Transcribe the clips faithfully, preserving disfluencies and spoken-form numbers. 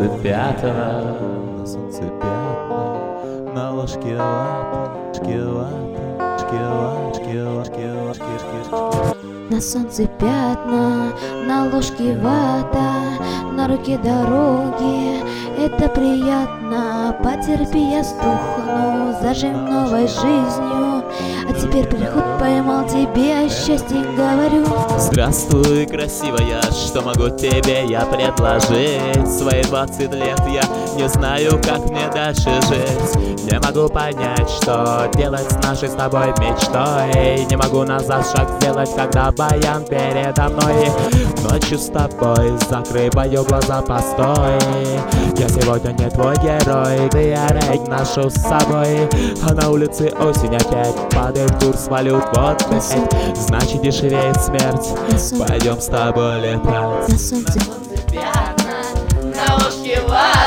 солнце пятна, на солнце пятна, на ложке вата, ложке вата, ложке ложке ложке ложке ложке. На солнце пятна, на ложке вата, на руке дороги. Это приятно, потерпи, я сдохну, заживем новой жизнью. А теперь приход поймал тебе, о счастье говорю. Здравствуй, красивая, что могу тебе я предложить? Свои двадцать лет я не знаю, как мне дальше жить. Не могу понять, что делать с нашей с тобой мечтой. Не могу назад шаг сделать, когда баян передо мной. Ночью с тобой закрываю глаза, постой. Я сегодня не твой герой, ты я рейд ношу с собой. А на улице осень опять, падает курс валют, вот опять. Значит дешевеет смерть, пойдем с тобой летать. На солнце пятна, на ложке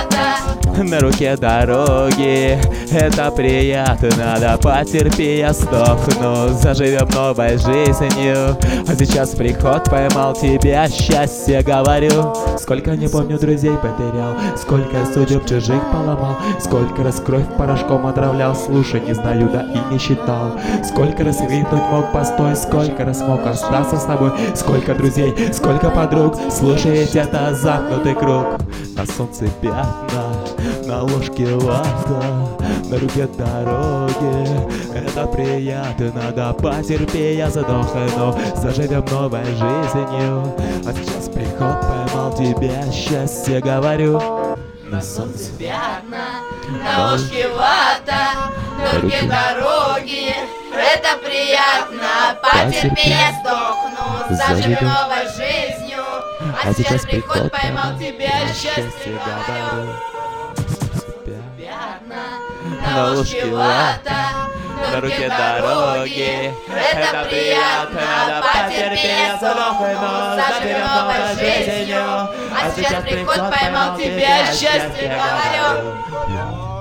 вата, на руке дороги. Это приятно, да потерпи, я сдохну, заживем новой жизнью. А сейчас приход поймал тебя, счастье говорю. Сколько не помню друзей потерял, сколько судеб чужих поломал, сколько раз кровь порошком отравлял, слушай, не знаю, да и не считал. Сколько раз крикнуть мог постой, сколько раз мог остаться с тобой, сколько друзей, сколько подруг, слушай, ведь это замкнутый круг. На солнце пятна, на ложке вата, на руке дороги. Это приятно, да потерпи, я задохну, заживем новой жизнью. А сейчас приход поймал тебя, счастье говорю. На солнце пятна, на ложке вата, на руке дороги. Это приятно, потерпи, я сдохну, заживем новой жизнью. А сейчас приход поймал тебя, счастье говорю. Пятна, на ложке вата, на руке дороги. Это приятно, потерпи, я сдохну, заживем новой жизнью. А сейчас приход поймал тебя, счастье говорю.